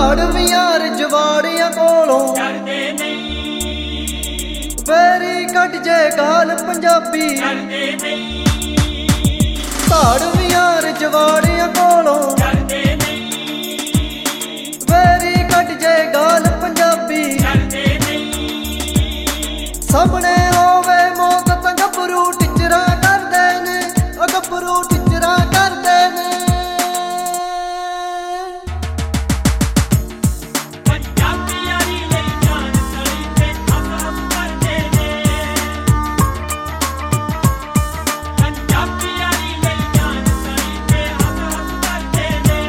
ਧਾੜਵੀਆਂ ਰਜਵਾੜੀਆਂ ਕੋਲੋਂ ਡਰਦੇ ਨਹੀਂ, ਵੈਰੀ ਕੱਢ ਜੇ ਗਾਲ ਪੰਜਾਬੀ ਡਰਦੇ ਨਹੀਂ, ਧਾੜਵੀਆਂ ਰਜਵਾੜੀਆਂ ਕੋਲੋਂ ਡਰਦੇ ਨਹੀਂ, ਵੈਰੀ ਕੱਢ ਜੇ ਗਾਲ ਪੰਜਾਬੀ ਡਰਦੇ ਨਹੀਂ। ਸਾਹਮਣੇ ਹੋਵੇ ਮੌਤ ਤਾਂ ਗੱਭਰੂ ਟਿਚਰਾਂ ਕਰਦੇ ਨੇ, ਉਹ ਗੱਭਰੂ ਟਿਚਰਾਂ ਕਰਦੇ ਨੇ। ਪੰਜਾਬੀਆਂ ਦੀ ਲਈ ਜਾਨ ਤਲੀ ਤੇ ਹਮ ਕਰਦੇ ਨੇ, ਪੰਜਾਬੀਆਂ ਦੀ ਲਈ ਜਾਨ ਤਲੀ ਤੇ ਹਮ ਕਰਦੇ ਨੇ।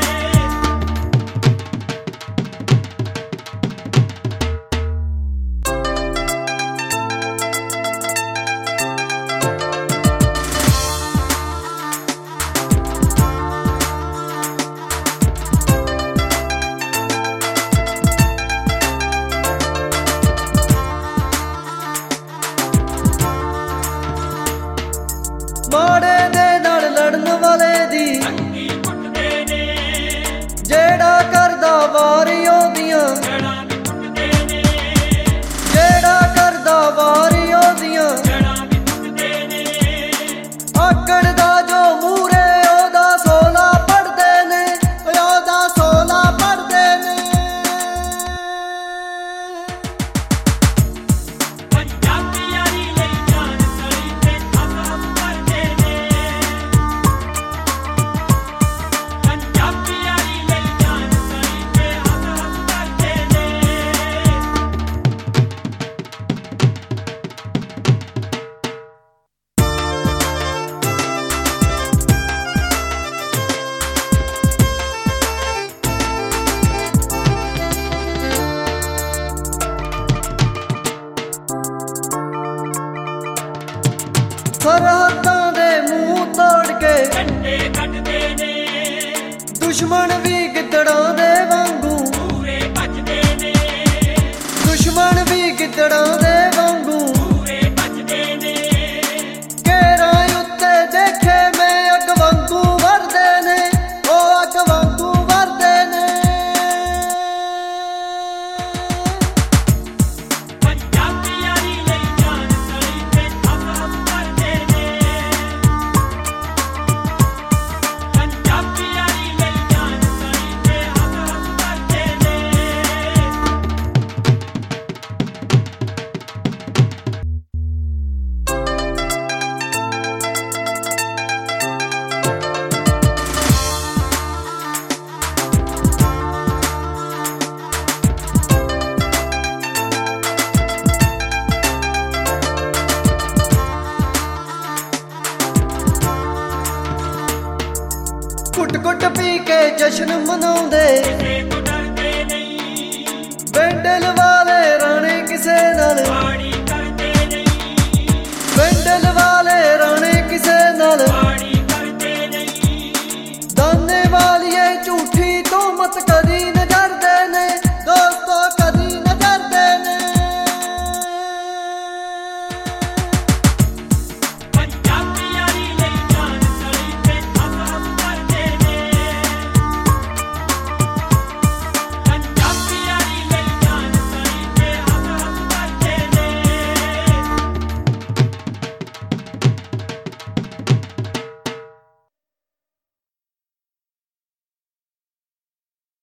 ਮਾੜੇ ਦੇ ਨਾਲ ਲੜਨ ਵਾਲੇ ਦੀ ਅੱਖੀ ਕੁੱਟਦੇ ਨੇ, ਜਿਹੜਾ ਕਰਦਾ ਵਾਰੀ ਉਹਦੀਆਂ, ਜੜਾਂ ਵੀ ਕੁੱਟਦੇ ਨੇ, ਜਿਹੜਾ ਕਰਦਾ ਵਾਰੀ ਉਹਦੀਆਂ। ਜੜਾਂ ਵੀ ਕੁੱਟਦੇ ਨੇ। ਆਕੜ ਦਾ ਜੋ ਮੂਰੇ ਉਹਦਾ ਸੋਲਾ ਪੜਦੇ ਨੇ, ਉਹਦਾ ਸੋਲਾ ਪੜਦੇ ਨੇ। ਪੰਜਾਬੀਆਂ ਦੀ ਲਈ ਜਾਨ ਤਲੀ ਤੇ ਹਮ ਕਰਦੇ ਨੇ, ਪੰਜਾਬੀਆਂ ਦੀ ਲਈ ਜਾਨ ਤਲੀ ਤੇ ਹਮ ਕਰਦੇ ਨੇ। ਸਰਹੱਦਾਂ ਦੇ ਮੂੰਹ ਤੋੜ ਕੇ ਡੰਡੇ ਕੱਢਦੇ ਨੇ, ਦੁਸ਼ਮਣ ਵੀ ਗਿੱਦੜਾਂ ਦੇ ਵਾਂਗੂ, ਪੂਰੇ ਭੱਜਦੇ ਨੇ, ਦੁਸ਼ਮਣ ਵੀ ਗਿੱਦੜਾਂ ਦੇ ਵਾਂਗੂ। ਪੂਰੇ ਭੱਜਦੇ ਨੇ। ਘੇਰਾਂ ਉੱਤੇ ਦੇਖੇ ਮੈਂ ਅੱਗ ਵਾਂਗੂ ਵਰਦੇ ਨੇ, ਉਹ ਅੱਗ ਵਾਂਗੂ ਵਰਦੇ ਨੇ। ਪੰਜਾਬੀਆਂ ਦੀ ਲਈ ਜਾਨ ਤਲੀ ਤੇ ਹਮ ਕਰਦੇ ਨੇ, ਪੰਜਾਬੀਆਂ ਦੀ ਲਈ ਜਾਨ ਤਲੀ ਤੇ ਹਮ ਕਰਦੇ ਨੇ। ਕੁੱਟ-ਕੁੱਟ ਪੀ ਕੇ ਜਸ਼ਨ ਮਨਾਉਂਦੇ, ਕਿਸੇ ਤੋਂ ਡਰਦੇ ਨਹੀਂ, ਬੈਂਡਲ ਵਾਲੇ ਰਾਣੇ ਕਿਸੇ ਨਾਲ ਪਾਣੀ